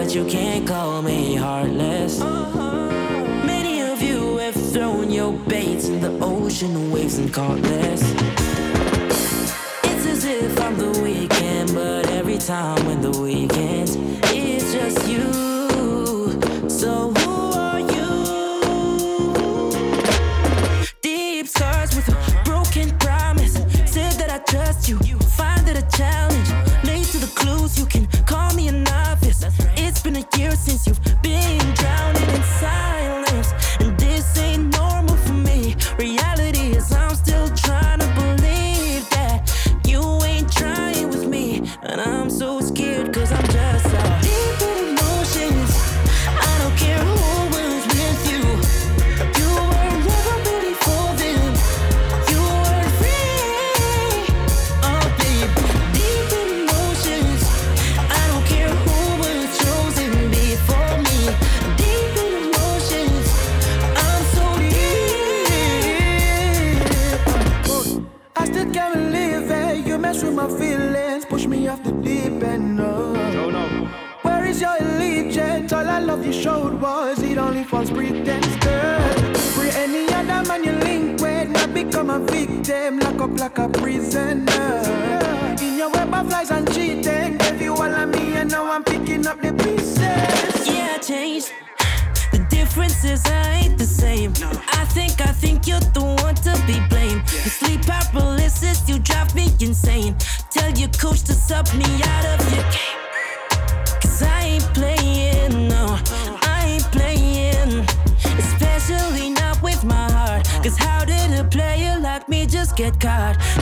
but you can't call me heartless. Many of you have thrown your baits in the ocean waves and caught less. It's as if I'm the weekend, but every time when the weekend, it's just you. So who are you? Deep scars with a broken promise. Said that I trust you, find it a challenge. Late to the clues, you can call me a novice. It's been a year since you've been drowning in silence, and this ain't normal for me. Reality is I'm still trying to believe that you ain't trying with me, and I'm so scared cause I'm just deep in emotions. I don't care who was with you. You were never ready for them. You were free. Oh babe, deep in emotions. I don't care who was chosen before me. Deep in emotions. I'm so deep. I still can't believe it. You mess with my feelings, push me off the deep end. No. Where is your allegiance? All I love you showed was it only false pretense, girl. Free any other man you link with, not become a victim, lock up like a prisoner. In your web of lies and cheating, gave you all of me and now I'm picking up the pieces. Yeah, I changed. The difference is I ain't the same. I think you're the one to be blamed. The sleep paralysis, you drive me insane. Tell your coach to sub me out of your game. Cause I ain't playing, no, I ain't playing. Especially not with my heart. Cause how did a player like me just get caught?